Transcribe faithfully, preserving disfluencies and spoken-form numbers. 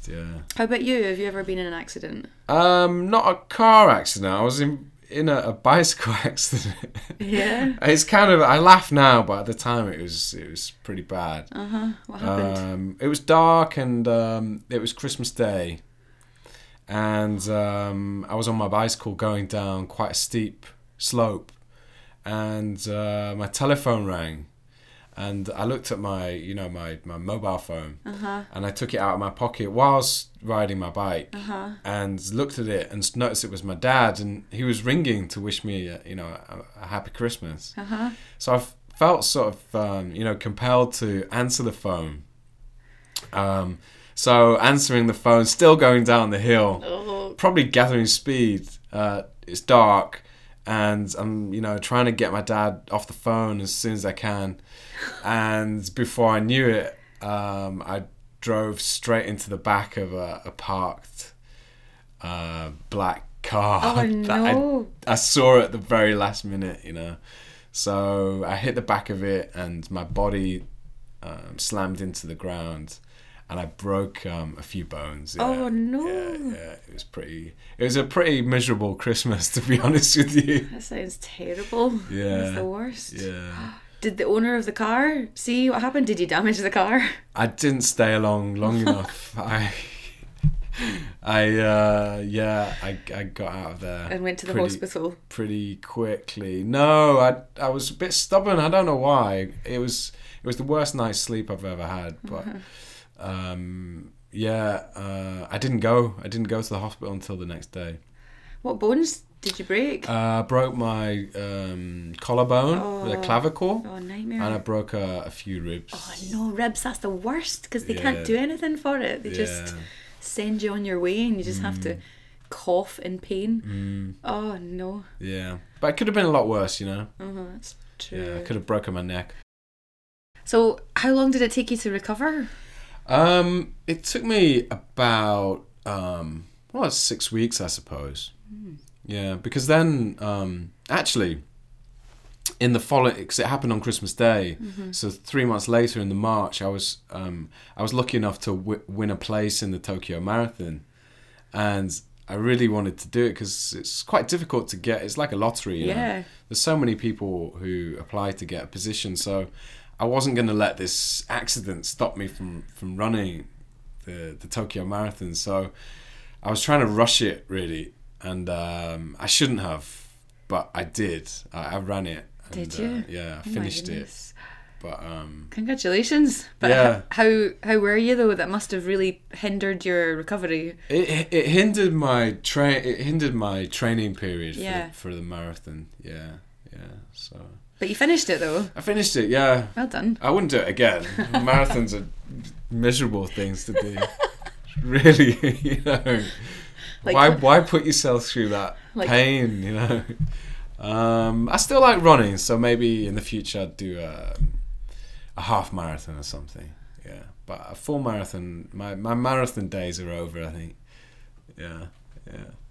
honest. Yeah. How about you? Have you ever been in an accident? Um, not a car accident. I was in in a, a bicycle accident. Yeah. It's kind of, I laugh now, but at the time it was it was pretty bad. Uh huh. What happened? Um, it was dark and um, it was Christmas Day, and um, I was on my bicycle going down quite a steep slope, and uh, my telephone rang. And I looked at my, you know, my, my mobile phone, uh-huh. and I took it out of my pocket whilst riding my bike, uh-huh. and looked at it and noticed it was my dad, and he was ringing to wish me, a, you know, a, a happy Christmas. Uh-huh. So I felt sort of, um, you know, compelled to answer the phone. Um, so answering the phone, still going down the hill, Oh. probably gathering speed. Uh, it's dark, and I'm, you know, trying to get my dad off the phone as soon as I can. And before I knew it, um, I drove straight into the back of a, a parked uh, black car. Oh, that no. I, I saw at the very last minute, you know. So I hit the back of it, and my body um, slammed into the ground, and I broke um, a few bones. Yeah. Oh, no. Yeah, yeah, it was pretty. It was a pretty miserable Christmas, to be honest with you. That sounds terrible. Yeah. That's the worst. Yeah. Did the owner of the car see what happened? Did you damage the car? I didn't stay along long enough. I, I, uh, yeah, I, I got out of there And went to the pretty, hospital? pretty quickly. No, I, I was a bit stubborn. I don't know why. It was, it was the worst night's sleep I've ever had. But, um, yeah, uh, I didn't go. I didn't go to the hospital until the next day. What bones did you break? I uh, broke my um, collarbone, Oh. the clavicle, Oh, nightmare. and I broke a, a few ribs. Oh, no, ribs, that's the worst because they Yeah. can't do anything for it. They just Yeah. send you on your way and you just have to cough in pain. Mm, Oh, no. yeah, but it could have been a lot worse, you know. Uh-huh, that's true. Yeah, I could have broken my neck. So, how long did it take you to recover? Um, it took me about um, well, six weeks, I suppose. Mm. Yeah, because then um, actually, in the following, because it happened on Christmas Day, Mm-hmm. so three months later in the March, I was um, I was lucky enough to w- win a place in the Tokyo Marathon, and I really wanted to do it because it's quite difficult to get. It's like a lottery, you know? Yeah. There's so many people who apply to get a position, so I wasn't going to let this accident stop me from, from running the the Tokyo Marathon. So I was trying to rush it really, and um, I shouldn't have, but I did. I, I ran it. And, Did you? Uh, yeah, I Oh my finished it. goodness. But um, Congratulations. But Yeah. h- how how were you though? That must have really hindered your recovery. it it hindered my train. It hindered my training period for, Yeah. the, for the marathon. Yeah, yeah. So But you finished it though. I finished it. Yeah. Well done. I wouldn't do it again. Marathons are miserable things to do. Really, you know. Like- why why put yourself through that Like- pain, you know? Um, I still like running, so maybe in the future I'd do a, a half marathon or something. Yeah, but a full marathon, my, my marathon days are over, I think. Yeah, yeah.